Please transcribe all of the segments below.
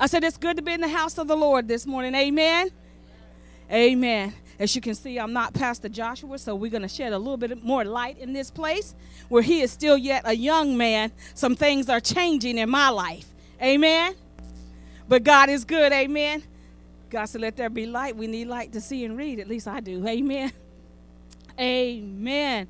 I said it's good to be in the house of the Lord this morning. Amen. Amen. As you can see, I'm not Pastor Joshua, so we're going to shed a little bit more light in this place where he is still yet a young man. Some things are changing in my life. Amen. But God is good. Amen. God said, let there be light. We need light to see and read. At least I do. Amen. Amen.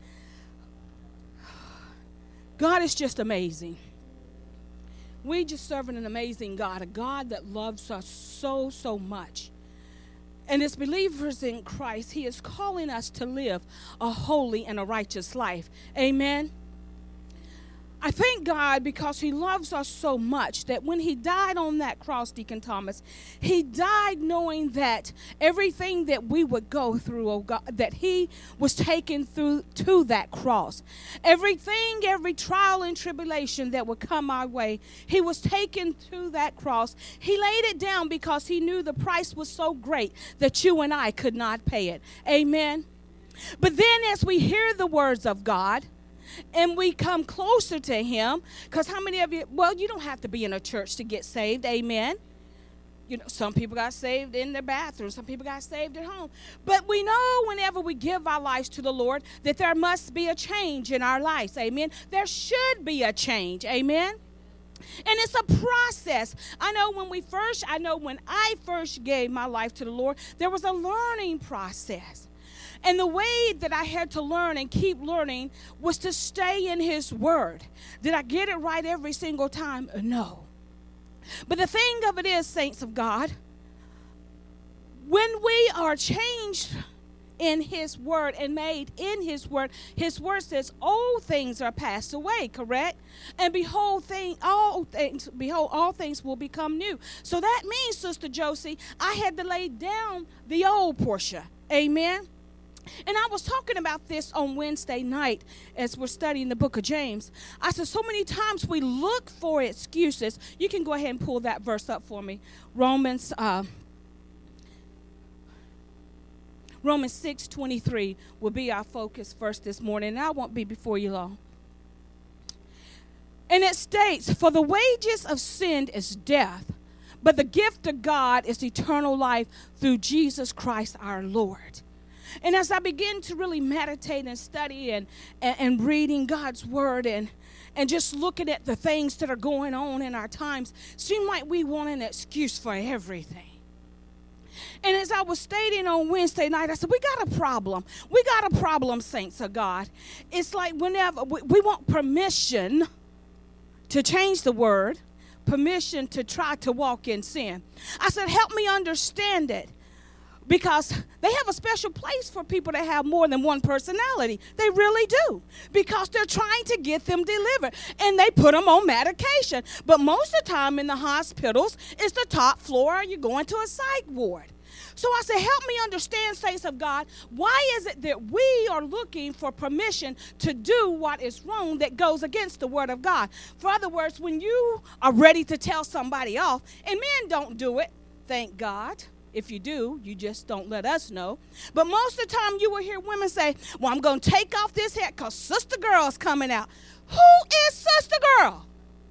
God is just amazing. We just serving an amazing God, a God that loves us so, so much. And as believers in Christ, he is calling us to live a holy and a righteous life. Amen. I thank God because he loves us so much that when he died on that cross, Deacon Thomas, he died knowing that everything that we would go through, oh God, that he was taken through to that cross. Everything, every trial and tribulation that would come our way, he was taken to that cross. He laid it down because he knew the price was so great that you and I could not pay it. Amen. But then as we hear the words of God, and we come closer to him, because how many of you, well, you don't have to be in a church to get saved, amen. You know, some people got saved in their bathroom, some people got saved at home. But we know whenever we give our lives to the Lord that there must be a change in our lives, amen. There should be a change, amen. And it's a process. I know when I first gave my life to the Lord, there was a learning process. And the way that I had to learn and keep learning was to stay in his word. Did I get it right every single time? No. But the thing of it is, saints of God, when we are changed in his word and made in his word says old things are passed away, correct? And behold, all things will become new. So that means, Sister Josie, I had to lay down the old Portia. Amen. And I was talking about this on Wednesday night as we're studying the book of James. I said so many times we look for excuses. You can go ahead and pull that verse up for me. Romans 6:23 will be our focus first this morning. And I won't be before you long. And it states, for the wages of sin is death, but the gift of God is eternal life through Jesus Christ our Lord. And as I begin to really meditate and study and reading God's word and just looking at the things that are going on in our times, seem like we want an excuse for everything. And as I was stating on Wednesday night, I said, we got a problem. We got a problem, saints of God. It's like whenever we want permission to change the word, permission to try to walk in sin. I said, help me understand it. Because they have a special place for people that have more than one personality. They really do. Because they're trying to get them delivered. And they put them on medication. But most of the time in the hospitals, it's the top floor or you're going to a psych ward. So I said, help me understand, saints of God, why is it that we are looking for permission to do what is wrong that goes against the word of God? For other words, when you are ready to tell somebody off, and men don't do it, thank God. If you do, you just don't let us know. But most of the time you will hear women say, well, I'm going to take off this hat because Sister Girl's coming out. Who is Sister Girl?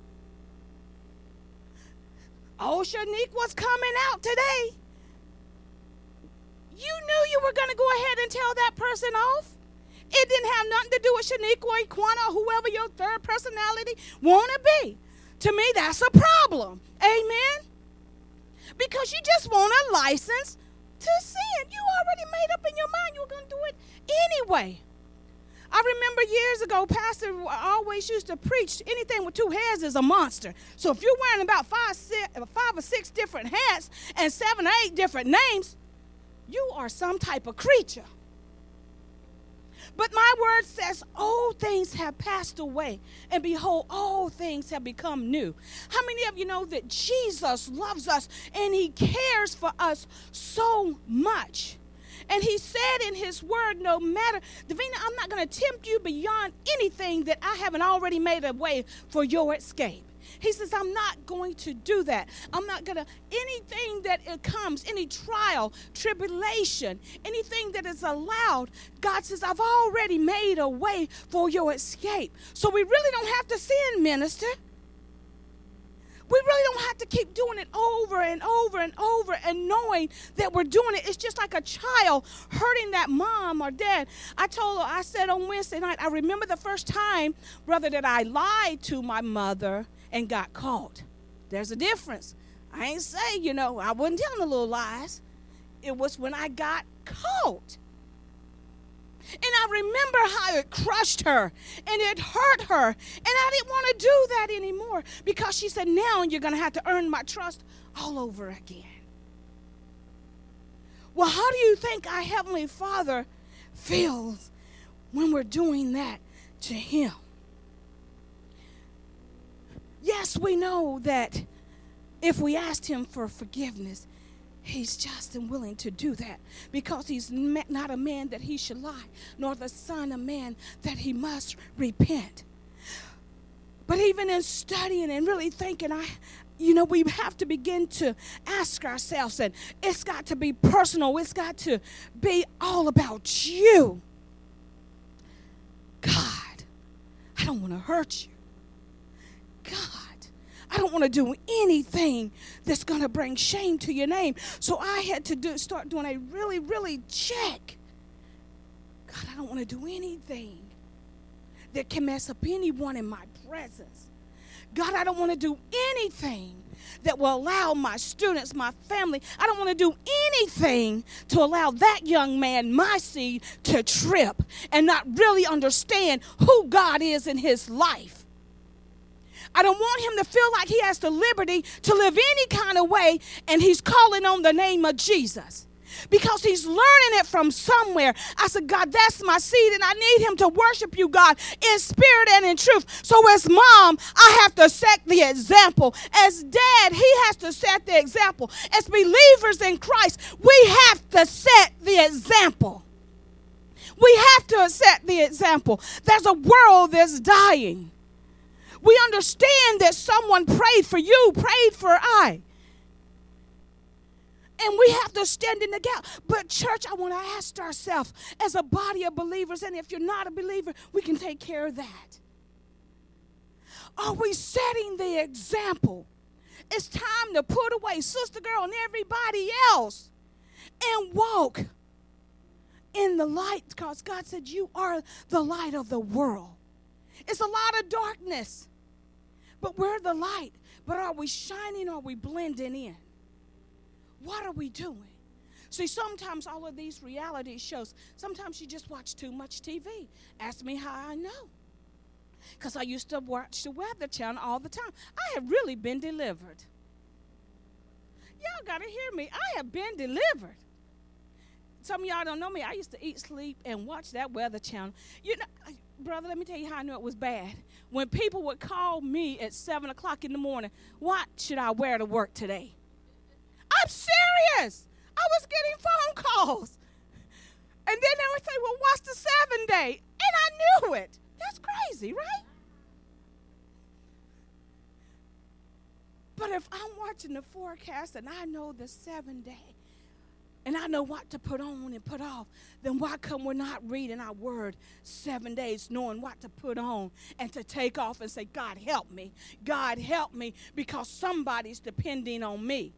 Oh, Shanique was coming out today. You knew you were going to go ahead and tell that person off. It didn't have nothing to do with Shanique or Equana or whoever your third personality want to be. To me, that's a problem. Amen. Because you just want a license to sin. You already made up in your mind you were going to do it anyway. I remember years ago, Pastor always used to preach, anything with two heads is a monster. So if you're wearing about five or six different hats and 7 or 8 different names, you are some type of creature. But my word says, old things have passed away, and behold, all things have become new. How many of you know that Jesus loves us, and he cares for us so much? And he said in his word, no matter, Davina, I'm not going to tempt you beyond anything that I haven't already made a way for your escape. He says, I'm not going to do that. I'm not going to, anything that it comes, any trial, tribulation, anything that is allowed, God says, I've already made a way for your escape. So we really don't have to sin, minister. We really don't have to keep doing it over over and over and over and knowing that we're doing it. It's just like a child hurting that mom or dad. I said on Wednesday night, I remember the first time, brother, that I lied to my mother and got caught. There's a difference. I ain't say, I wasn't telling the little lies. It was when I got caught. And I remember how it crushed her and it hurt her. And I didn't want to do that anymore because she said, now you're going to have to earn my trust all over again. Well, how do you think our Heavenly Father feels when we're doing that to Him? Yes, we know that if we asked Him for forgiveness, He's just and willing to do that because He's not a man that He should lie, nor the Son of Man that He must repent. But even in studying and really thinking, we have to begin to ask ourselves, and it's got to be personal. It's got to be all about you. God, I don't want to hurt you. God, I don't want to do anything that's going to bring shame to your name. So I had to start doing a really, really check. God, I don't want to do anything that can mess up anyone in my presence. God, I don't want to do anything that will allow my students, my family, I don't want to do anything to allow that young man, my seed, to trip and not really understand who God is in his life. I don't want him to feel like he has the liberty to live any kind of way, and he's calling on the name of Jesus because he's learning it from somewhere. I said, God, that's my seed, and I need him to worship you, God, in spirit and in truth. So as mom, I have to set the example. As dad, he has to set the example. As believers in Christ, we have to set the example. We have to set the example. There's a world that's dying. We understand that someone prayed for you, prayed for I. And we have to stand in the gap. But church, I want to ask ourselves as a body of believers, and if you're not a believer, we can take care of that. Are we setting the example? It's time to put away Sister Girl and everybody else and walk in the light, because God said you are the light of the world. It's a lot of darkness, but we're the light. But are we shining or are we blending in? What are we doing? See, sometimes all of these reality shows, sometimes you just watch too much TV. Ask me how I know. Because I used to watch the Weather Channel all the time. I have really been delivered. Y'all got to hear me. I have been delivered. Some of y'all don't know me. I used to eat, sleep, and watch that Weather Channel. You know, brother, let me tell you how I knew it was bad. When people would call me at 7 o'clock in the morning, what should I wear to work today? I'm serious. I was getting phone calls. And then they would say, well, what's the 7 day? And I knew it. That's crazy, right? But if I'm watching the forecast and I know the 7 day, and I know what to put on and put off, then why come we're not reading our word 7 days, knowing what to put on and to take off and say, God, help me. God, help me, because somebody's depending on me.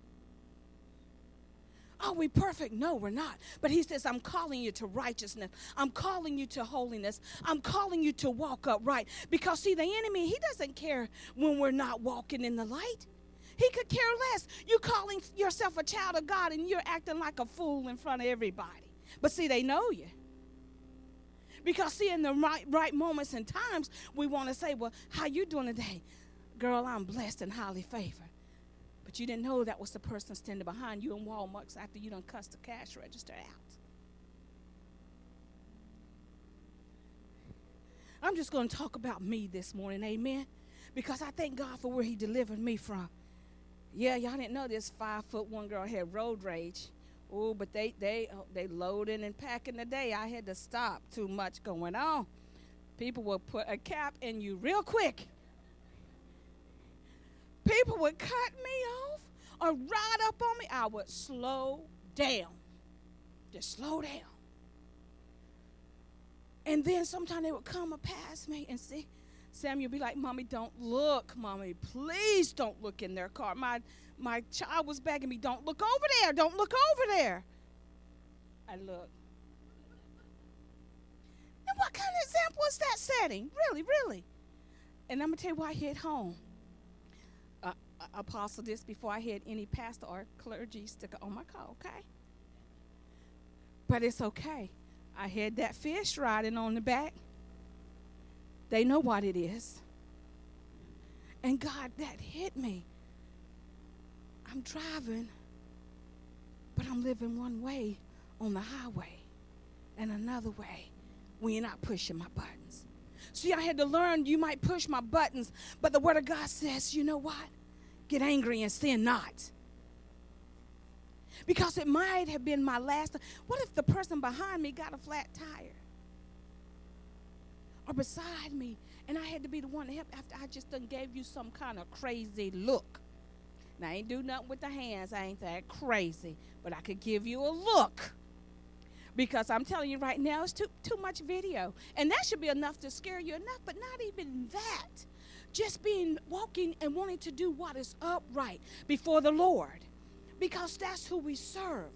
Are we perfect? No, we're not. But he says, I'm calling you to righteousness. I'm calling you to holiness. I'm calling you to walk upright. Because, see, the enemy, he doesn't care when we're not walking in the light. He could care less. You calling yourself a child of God and you're acting like a fool in front of everybody. But see, they know you. Because see, in the right moments and times, we want to say, well, how you doing today? Girl, I'm blessed and highly favored. But you didn't know that was the person standing behind you in Walmart after you done cussed the cash register out. I'm just going to talk about me this morning, amen? Because I thank God for where he delivered me from. Yeah, y'all didn't know this 5'1" girl had road rage. Oh, but they loading and packing today. I had to stop. Too much going on. People will put a cap in you real quick. People would cut me off or ride up on me. I would slow down. Just slow down. And then sometimes they would come up past me and see. Samuel would be like, Mommy, don't look. Mommy, please don't look in their car. My child was begging me, don't look over there, don't look over there. I looked. Now, what kind of example is that setting? Really, really. And I'm going to tell you why I hit home. Apostle, this before I had any pastor or clergy sticker on my car, okay? But it's okay. I had that fish riding on the back. They know what it is. And God, that hit me. I'm driving, but I'm living one way on the highway and another way when you're not pushing my buttons. See, I had to learn you might push my buttons, but the Word of God says, you know what? Get angry and sin not. Because it might have been my last. What if the person behind me got a flat tire? Or beside me, and I had to be the one to help after I just done gave you some kind of crazy look. Now, I ain't do nothing with the hands. I ain't that crazy. But I could give you a look. Because I'm telling you right now, it's too much video. And that should be enough to scare you enough, but not even that. Just walking and wanting to do what is upright before the Lord. Because that's who we serve.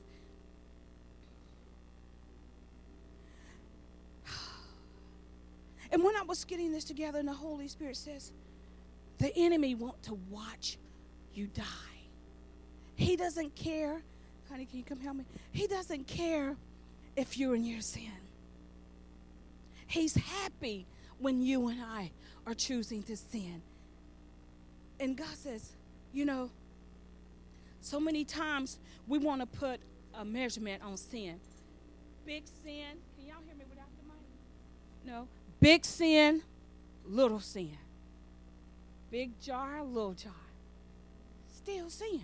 And when I was getting this together, and the Holy Spirit says, the enemy wants to watch you die. He doesn't care. Honey, can you come help me? He doesn't care if you're in your sin. He's happy when you and I are choosing to sin. And God says, you know, so many times we want to put a measurement on sin. Big sin. Can y'all hear me without the mic? No. Big sin, little sin. Big jar, little jar. Still sin.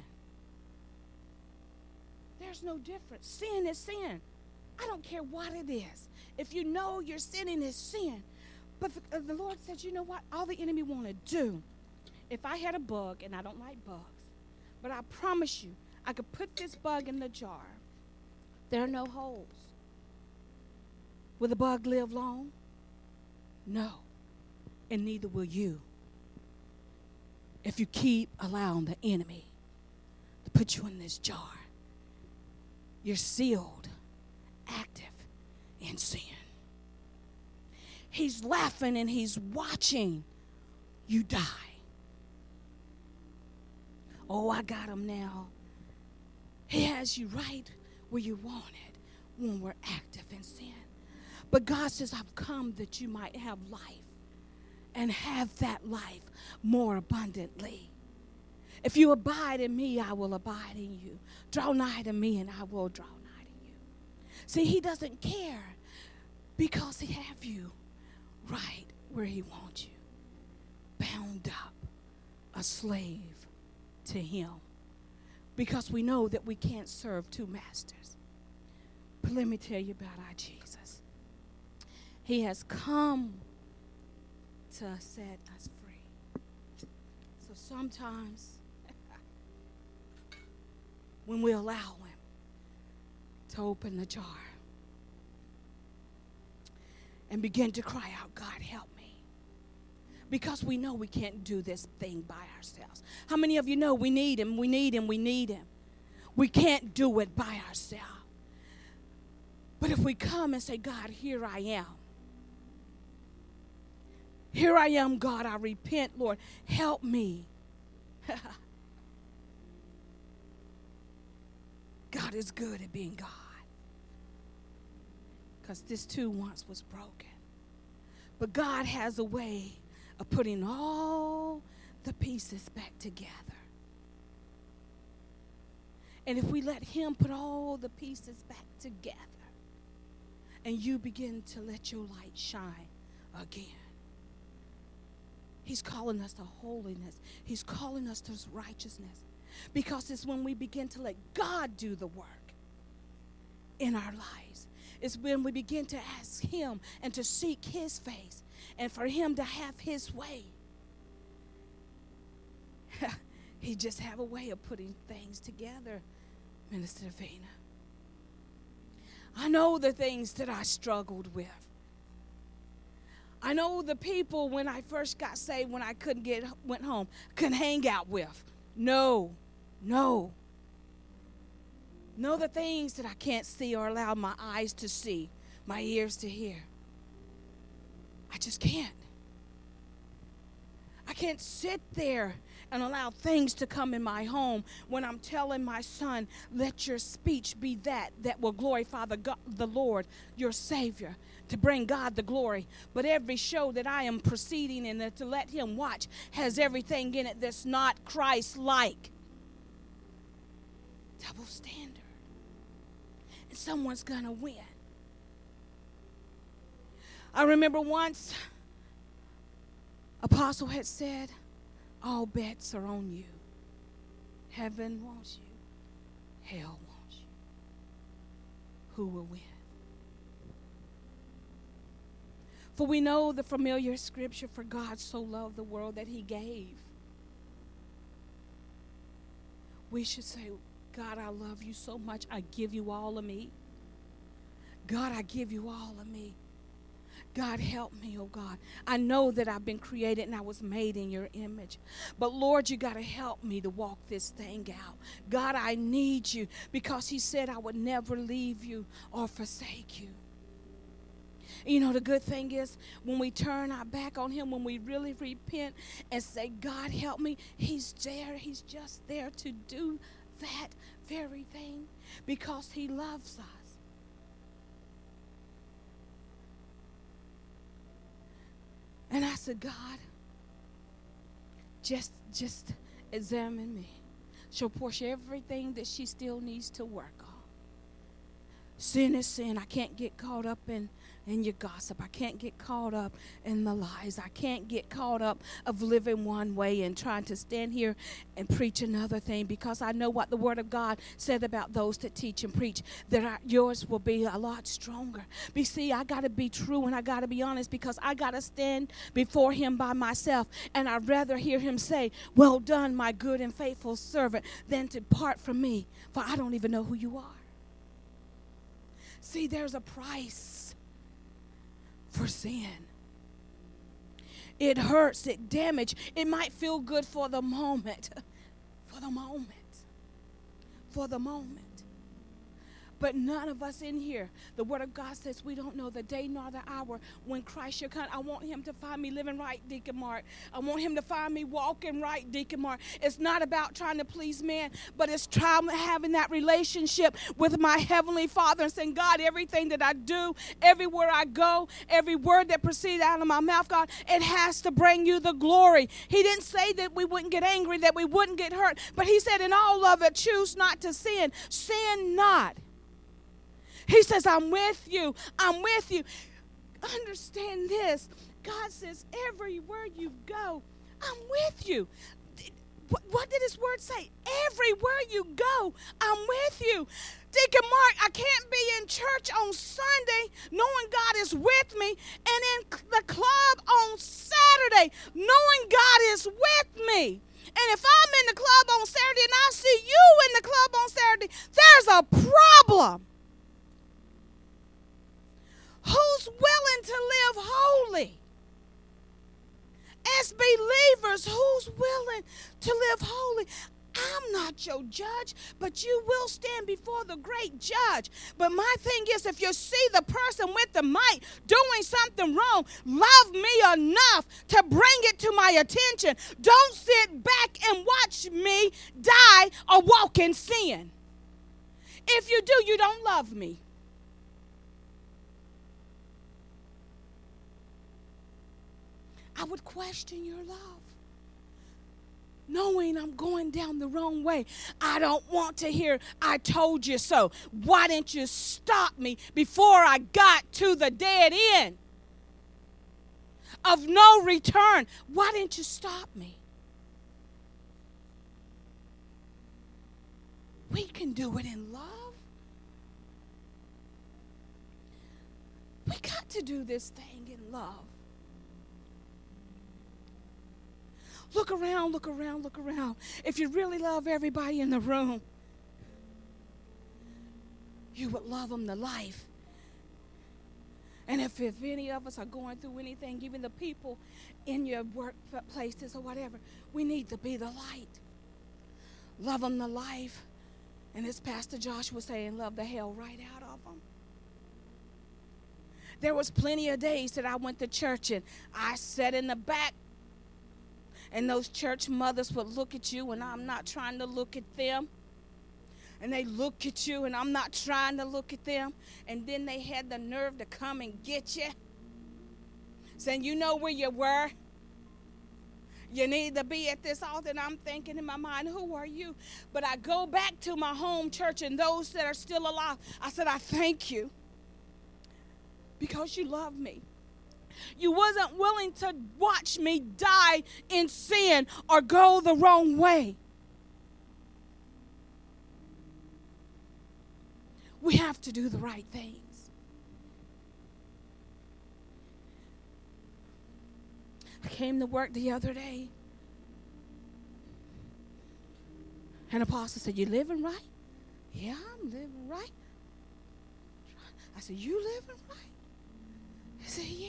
There's no difference. Sin is sin. I don't care what it is. If you know you're sinning, is sin. But the Lord says, you know what? All the enemy want to do. If I had a bug, and I don't like bugs, but I promise you, I could put this bug in the jar. There are no holes. Will the bug live long? No. And neither will you. If you keep allowing the enemy to put you in this jar, you're sealed, active in sin. He's laughing and he's watching you die. Oh, I got him now. He has you right where you want it when we're active in sin. But God says, I've come that you might have life and have that life more abundantly. If you abide in me, I will abide in you. Draw nigh to me and I will draw nigh to you. See, he doesn't care because he have you right where he wants you. Bound up, a slave to him. Because we know that we can't serve two masters. But let me tell you about our Jesus. He has come to set us free. So sometimes when we allow him to open the jar and begin to cry out, God, help me. Because we know we can't do this thing by ourselves. How many of you know we need him, we need him, we need him? We can't do it by ourselves. But if we come and say, God, here I am. Here I am, God, I repent, Lord. Help me. God is good at being God. Because this too once was broken. But God has a way of putting all the pieces back together. And if we let him put all the pieces back together, and you begin to let your light shine again. He's calling us to holiness. He's calling us to righteousness. Because it's when we begin to let God do the work in our lives. It's when we begin to ask him and to seek his face and for him to have his way. He just have a way of putting things together, Minister Davina. I know the things that I struggled with. I know the people when I first got saved, when I went home, couldn't hang out with. No. Know the things that I can't see or allow my eyes to see, my ears to hear. I just can't. I can't sit there and allow things to come in my home when I'm telling my son, let your speech be that will glorify the Lord, your Savior, to bring God the glory. But every show that I am proceeding in to let him watch has everything in it that's not Christ-like. Double standard. And someone's going to win. I remember once Apostle had said, all bets are on you. Heaven wants you. Hell wants you. Who will win? For we know the familiar scripture, for God so loved the world that he gave. We should say, God, I love you so much. I give you all of me. God, I give you all of me. God, help me, oh God. I know that I've been created and I was made in your image. But Lord, you got to help me to walk this thing out. God, I need you because he said I would never leave you or forsake you. You know, the good thing is when we turn our back on him, when we really repent and say, God, help me, he's there. He's just there to do that very thing because he loves us. And I said, God, just examine me. Show Portia everything that she still needs to work on. Sin is sin. I can't get caught up in your gossip. I can't get caught up in the lies. I can't get caught up of living one way and trying to stand here and preach another thing because I know what the Word of God said about those that teach and preach, that yours will be a lot stronger. But see, I got to be true and I got to be honest because I got to stand before him by myself, and I'd rather hear him say, well done, my good and faithful servant, than to depart from me, for I don't even know who you are. See, there's a price for sin. It hurts, it damages. It might feel good for the moment. For the moment. For the moment. But none of us in here, the Word of God says we don't know the day nor the hour when Christ shall come. I want him to find me living right, Deacon Mark. I want him to find me walking right, Deacon Mark. It's not about trying to please man, but it's trying having that relationship with my Heavenly Father and saying, God, everything that I do, everywhere I go, every word that proceeds out of my mouth, God, it has to bring you the glory. He didn't say that we wouldn't get angry, that we wouldn't get hurt, but he said in all of it, choose not to sin. Sin not. He says, I'm with you. I'm with you. Understand this. God says, everywhere you go, I'm with you. What did his word say? Everywhere you go, I'm with you. Deacon Mark, I can't be in church on Sunday knowing God is with me, and in the club on Saturday knowing God is with me. And if I'm in the club on Saturday and I see you in the club on Saturday, there's a problem. Who's willing to live holy? As believers, who's willing to live holy? I'm not your judge, but you will stand before the great judge. But my thing is, if you see the person with the mic doing something wrong, love me enough to bring it to my attention. Don't sit back and watch me die or walk in sin. If you do, you don't love me. I would question your love. Knowing I'm going down the wrong way. I don't want to hear, I told you so. Why didn't you stop me before I got to the dead end of no return? Why didn't you stop me? We can do it in love. We got to do this thing in love. Look around, look around, look around. If you really love everybody in the room, you would love them to life. And if any of us are going through anything, even the people in your workplaces or whatever, we need to be the light. love them to life. And as Pastor Josh was saying, love the hell right out of them. There was plenty of days that I went to church and I sat in the back, and those church mothers would look at you, and I'm not trying to look at them. And they look at you, and I'm not trying to look at them. And then they had the nerve to come and get you, saying, you know where you were? You need to be at this altar. And I'm thinking in my mind, who are you? But I go back to my home church, and those that are still alive, I said, I thank you because you love me. You wasn't willing to watch me die in sin or go the wrong way. We have to do the right things. I came to work the other day, and Apostle said, you living right? Yeah, I'm living right. I said, you living right? He said, yeah.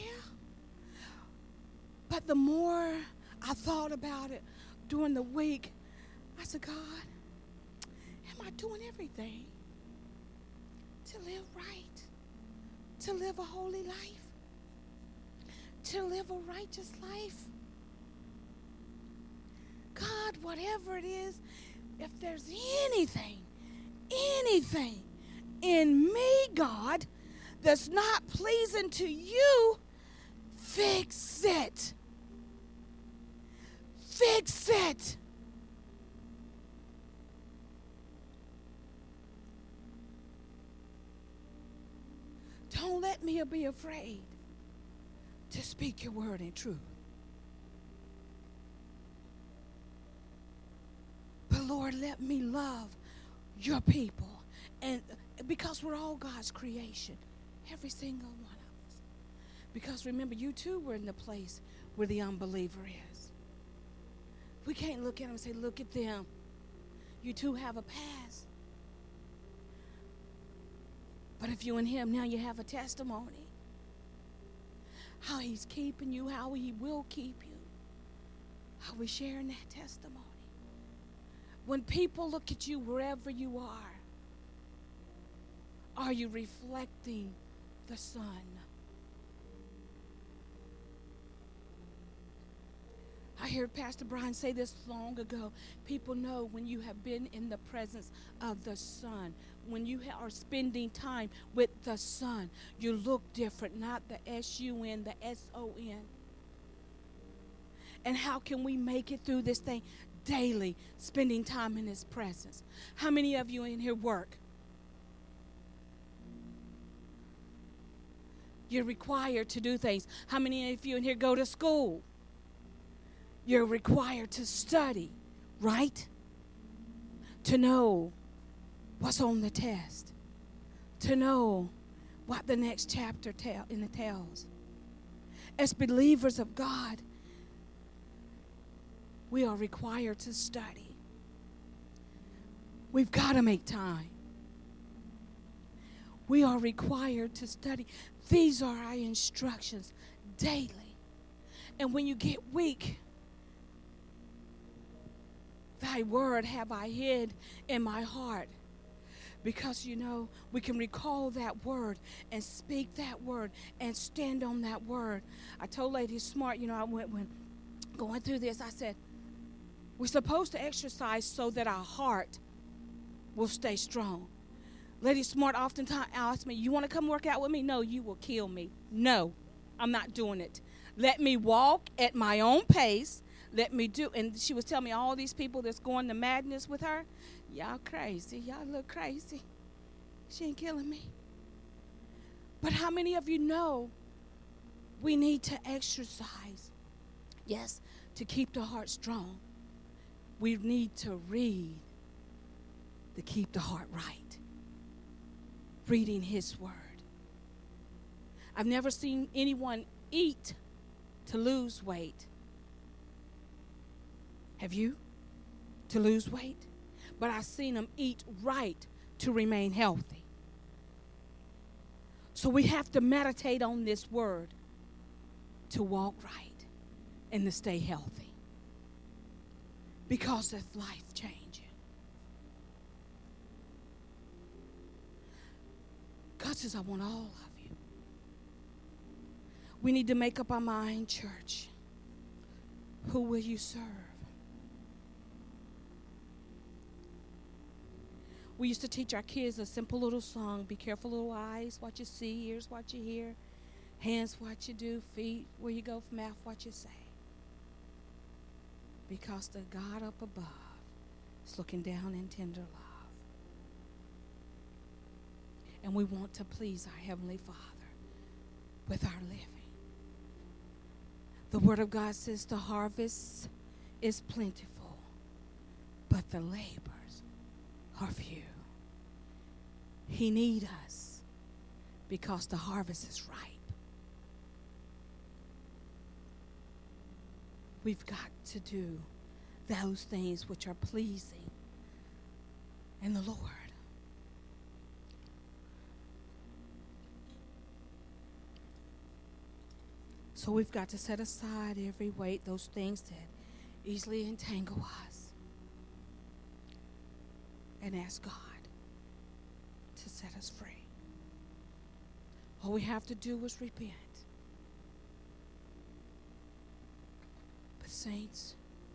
But the more I thought about it during the week, I said, God, am I doing everything to live right, to live a holy life, to live a righteous life? God, whatever it is, if there's anything in me, God, that's not pleasing to you, fix it. Fix it. Don't let me be afraid to speak your word in truth. But Lord, let me love your people. And because we're all God's creation, every single one of us. Because remember, you too were in the place where the unbeliever is. We can't look at them and say, look at them. You too have a past. But if you're in him, now you have a testimony. How he's keeping you, how he will keep you. How we're sharing that testimony. When people look at you wherever you are you reflecting the Son? I heard Pastor Brian say this long ago. People know when you have been in the presence of the Son. When you are spending time with the Son, you look different, not the S-U-N, the S-O-N. And how can we make it through this thing? Daily, spending time in his presence. How many of you in here work? You're required to do things. How many of you in here go to school? You're required to study, right? To know what's on the test. To know what the next chapter tells. As believers of God, we are required to study. We've got to make time. We are required to study. These are our instructions daily. And when you get weak, thy word have I hid in my heart. Because, we can recall that word and speak that word and stand on that word. I told Lady Smart, when going through this, I said, we're supposed to exercise so that our heart will stay strong. Lady Smart oftentimes asks me, you want to come work out with me? No, you will kill me. No, I'm not doing it. Let me walk at my own pace. Let me do. And she was telling me all these people that's going to madness with her. Y'all crazy. Y'all look crazy. She ain't killing me. But how many of you know we need to exercise? Yes, to keep the heart strong. We need to read to keep the heart right. Reading his word. I've never seen anyone eat to lose weight. Have you? To lose weight? But I've seen them eat right to remain healthy. So we have to meditate on this word to walk right and to stay healthy. Because it's life changing. God says, I want all of you. We need to make up our mind, church. Who will you serve? We used to teach our kids a simple little song. Be careful, little eyes, what you see, ears, what you hear, hands, what you do, feet, where you go, mouth, what you say. Because the God up above is looking down in tender love. And we want to please our Heavenly Father with our living. The Word of God says the harvest is plentiful, but the labors are few. He needs us because the harvest is ripe. We've got to do those things which are pleasing in the Lord. So we've got to set aside every weight, those things that easily entangle us, and ask God to set us free. All we have to do is repent. But saints,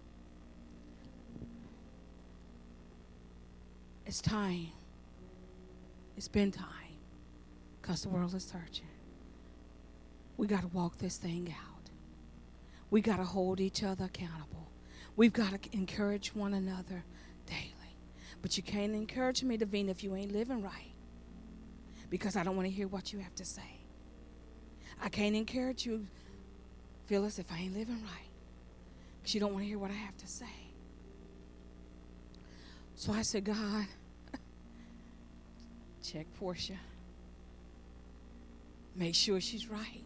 it's time. It's been time, because the world is searching. We got to walk this thing out. We got to hold each other accountable. We've got to encourage one another daily. But you can't encourage me, Davina, if you ain't living right, because I don't want to hear what you have to say. I can't encourage you, Phyllis, if I ain't living right, because you don't want to hear what I have to say. So I said, God, check Portia. Make sure she's right.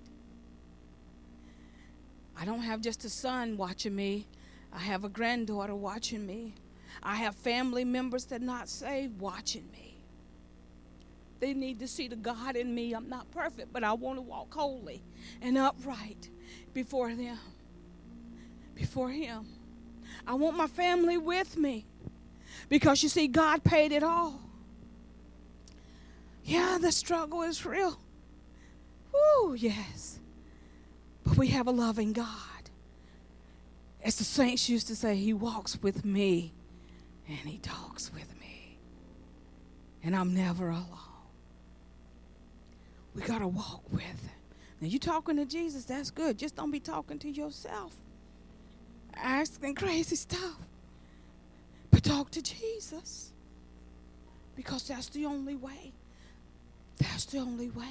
I don't have just a son watching me. I have a granddaughter watching me. I have family members that are not saved watching me. They need to see the God in me. I'm not perfect, but I want to walk holy and upright before them, before Him. I want my family with me, because you see, God paid it all. Yeah, the struggle is real. Woo, yes. But we have a loving God. As the saints used to say, He walks with me and He talks with me. And I'm never alone. We got to walk with Him. Now, you talking to Jesus, that's good. Just don't be talking to yourself, asking crazy stuff. But talk to Jesus, because that's the only way. That's the only way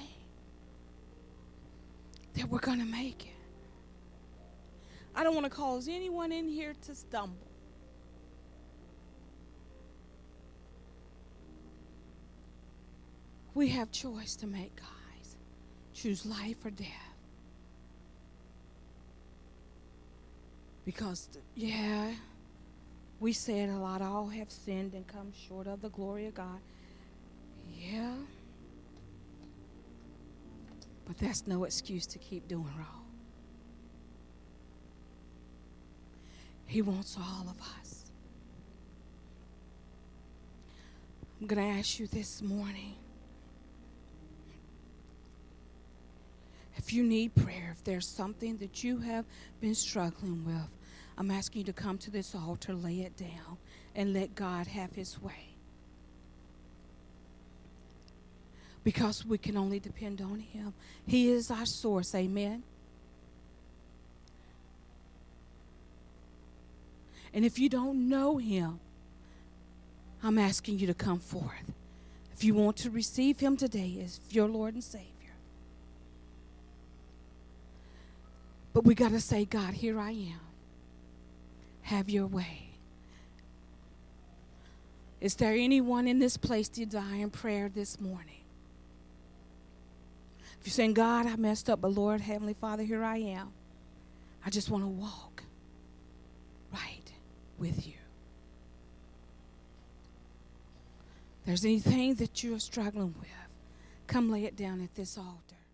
that we're going to make it. I don't want to cause anyone in here to stumble. We have choice to make, guys. Choose life or death. Because, we said a lot, all have sinned and come short of the glory of God. Yeah. But that's no excuse to keep doing wrong. He wants all of us. I'm going to ask you this morning, if you need prayer, if there's something that you have been struggling with, I'm asking you to come to this altar, lay it down, and let God have His way. Because we can only depend on Him. He is our source, amen? And if you don't know Him, I'm asking you to come forth. If you want to receive Him today as your Lord and Savior. But we got to say, God, here I am. Have your way. Is there anyone in this place to die in prayer this morning? If you're saying, God, I messed up, but Lord, Heavenly Father, here I am. I just want to walk right with you. If there's anything that you're struggling with, come lay it down at this altar.